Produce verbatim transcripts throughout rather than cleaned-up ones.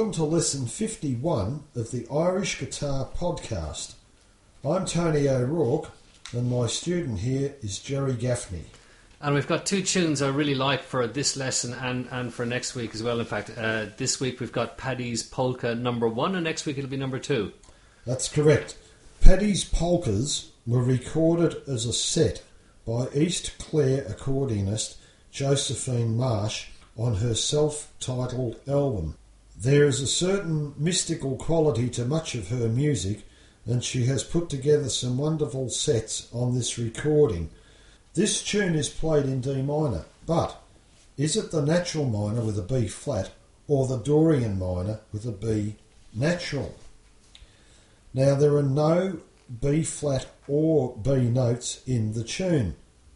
Welcome to lesson fifty-one of the Irish Guitar Podcast. I'm Tony O'Rourke and my student here is Jerry Gaffney. And we've got two tunes I really like for this lesson and, and for next week as well. In fact, uh, this week we've got Paddy's Polka number one and next week it'll be number two. That's correct. Paddy's Polkas were recorded as a set by East Clare accordionist Josephine Marsh on her self-titled album. There is a certain mystical quality to much of her music, and she has put together some wonderful sets on this recording. This tune is played in D minor, but is it the natural minor with a B flat or the Dorian minor with a B natural? Now there are no B flat or B notes in the tune.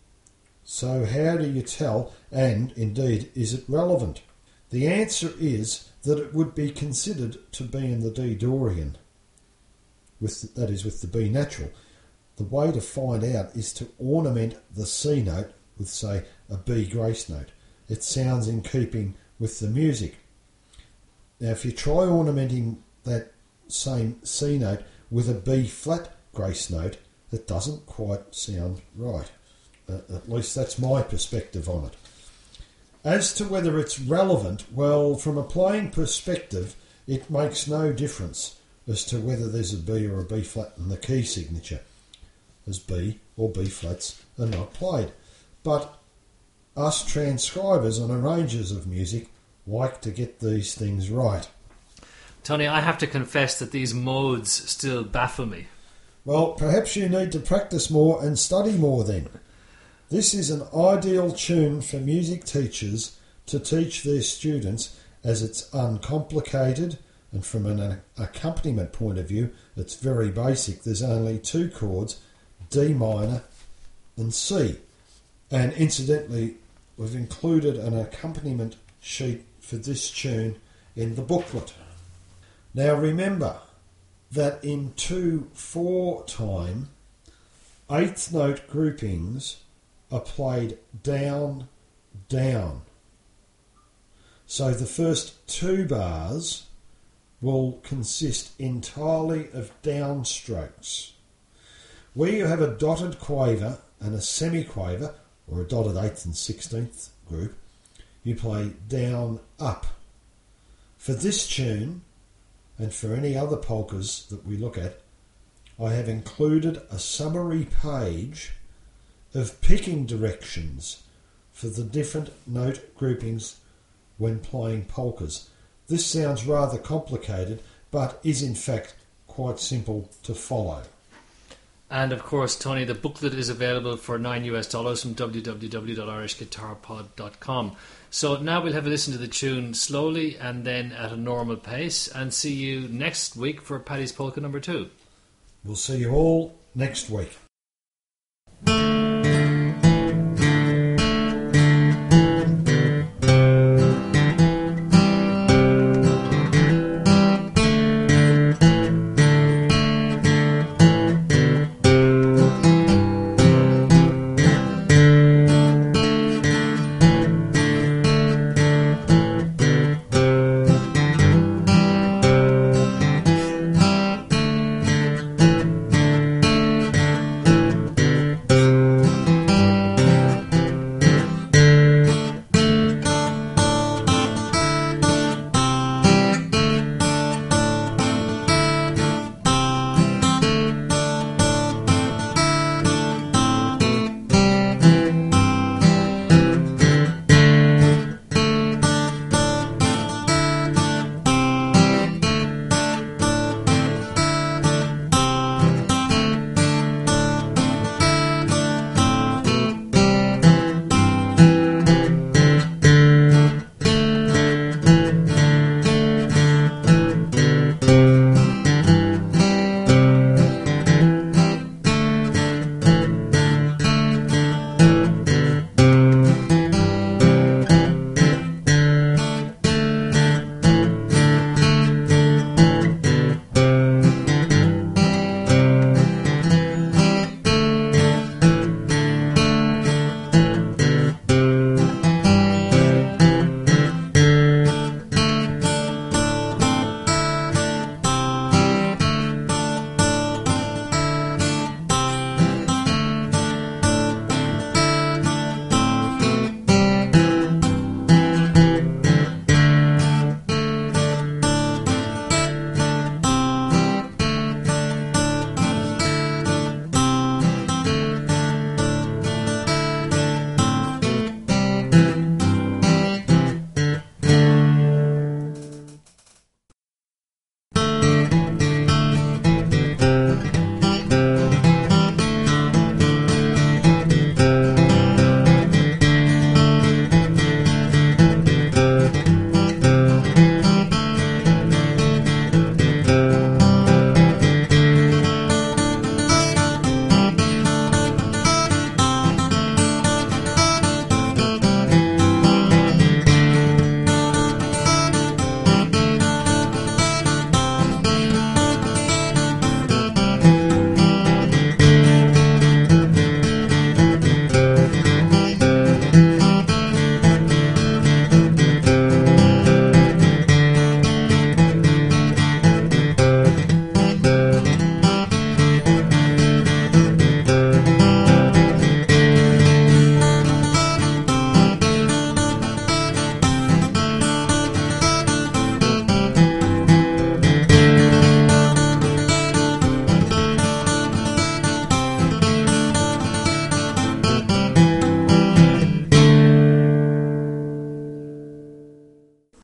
So how do you tell, and indeed is it relevant? The answer is that it would be considered to be in the D Dorian, with that is with the B natural. The way to find out is to ornament the C note with, say, a B grace note. It sounds in keeping with the music. Now if you try ornamenting that same C note with a B flat grace note, it doesn't quite sound right. Uh, at least that's my perspective on it. As to whether it's relevant, well, from a playing perspective, it makes no difference as to whether there's a B or a B flat in the key signature, as B or B flats are not played. But us transcribers and arrangers of music like to get these things right. Tony, I have to confess that these modes still baffle me. Well, perhaps you need to practice more and study more then. This is an ideal tune for music teachers to teach their students, as it's uncomplicated, and from an accompaniment point of view it's very basic. There's only two chords, D minor and C. And incidentally, we've included an accompaniment sheet for this tune in the booklet. Now remember that in two four time, eighth note groupings are played down, down. So the first two bars will consist entirely of downstrokes. Where you have a dotted quaver and a semiquaver, or a dotted eighth and sixteenth group, you play down, up. For this tune, and for any other polkas that we look at, I have included a summary page of picking directions for the different note groupings when playing polkas. This sounds rather complicated, but is in fact quite simple to follow. And of course, Tony, the booklet is available for nine US dollars from w w w dot irish guitar pod dot com. So now we'll have a listen to the tune slowly and then at a normal pace, and see you next week for Paddy's Polka number two. We'll see you all next week.